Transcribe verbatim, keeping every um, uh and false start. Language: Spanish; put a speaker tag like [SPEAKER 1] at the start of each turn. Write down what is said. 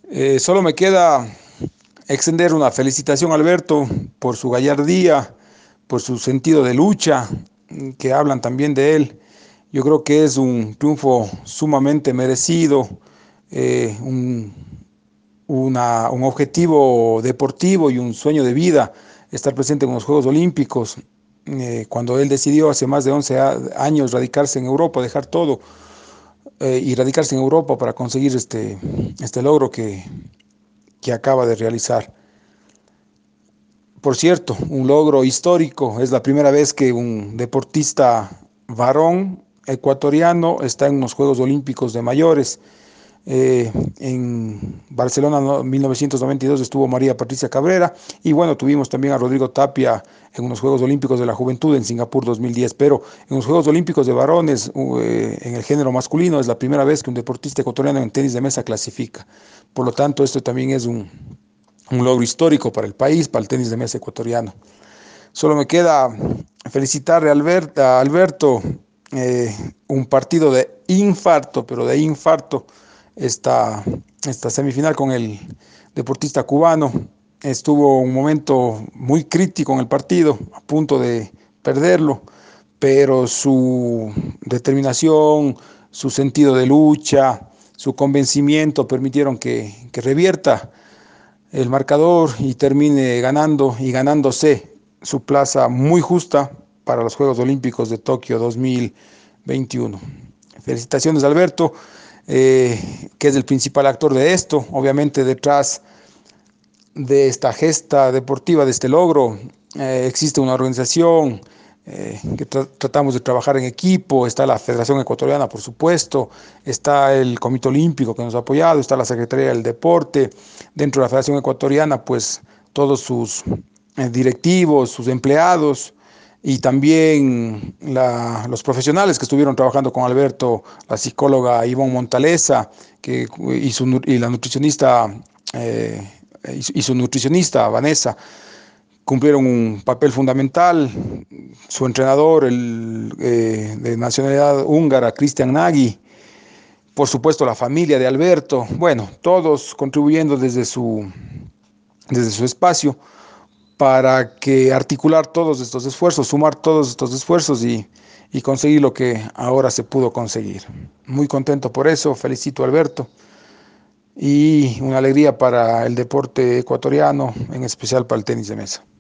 [SPEAKER 1] Eh, solo me queda extender una felicitación a Alberto por su gallardía, por su sentido de lucha, mm, que hablan también de él. Yo creo que es un triunfo sumamente merecido, eh, un, una- un objetivo deportivo y un sueño de vida, estar presente en los Juegos Olímpicos. Eh, cuando él decidió hace más de once a- años radicarse en Europa, dejar todo, eh, y radicarse en Europa para conseguir este, este logro que, que acaba de realizar. Por cierto, un logro histórico. Es la primera vez que un deportista varón ecuatoriano está en unos Juegos Olímpicos de mayores. Eh, en Barcelona, ¿no? mil novecientos noventa y dos estuvo María Patricia Cabrera, y bueno, tuvimos también a Rodrigo Tapia en unos Juegos Olímpicos de la Juventud en Singapur dos mil diez, pero en los Juegos Olímpicos de varones, uh, eh, en el género masculino, es la primera vez que un deportista ecuatoriano en tenis de mesa clasifica. Por lo tanto, esto también es un, un logro histórico para el país, para el tenis de mesa ecuatoriano. Solo me queda felicitarle a Albert, a Alberto, eh, un partido de infarto, pero de infarto, esta, esta semifinal con el deportista cubano. Estuvo un momento muy crítico en el partido, a punto de perderlo, pero su determinación, su sentido de lucha, su convencimiento permitieron que, que revierta el marcador y termine ganando y ganándose su plaza muy justa para los Juegos Olímpicos de Tokio dos mil veintiuno. Felicitaciones, Alberto, eh, que es el principal actor de esto. Obviamente detrás de esta gesta deportiva, de este logro, eh, existe una organización, eh, que tra tratamos de trabajar en equipo. Está la Federación Ecuatoriana, por supuesto, está el Comité Olímpico que nos ha apoyado, está la Secretaría del Deporte. Dentro de la Federación Ecuatoriana, pues todos sus eh, directivos, sus empleados, y también la, los profesionales que estuvieron trabajando con Alberto, la psicóloga Ivonne Montaleza, que, y, su, y la nutricionista, eh, y, y su nutricionista Vanessa, cumplieron un papel fundamental. Su entrenador, el eh, de nacionalidad húngara, Christian Nagy, por supuesto la familia de Alberto, bueno, todos contribuyendo desde su, desde su espacio para que articular todos estos esfuerzos, sumar todos estos esfuerzos y, y conseguir lo que ahora se pudo conseguir. Muy contento por eso, felicito a Alberto, y una alegría para el deporte ecuatoriano, en especial para el tenis de mesa.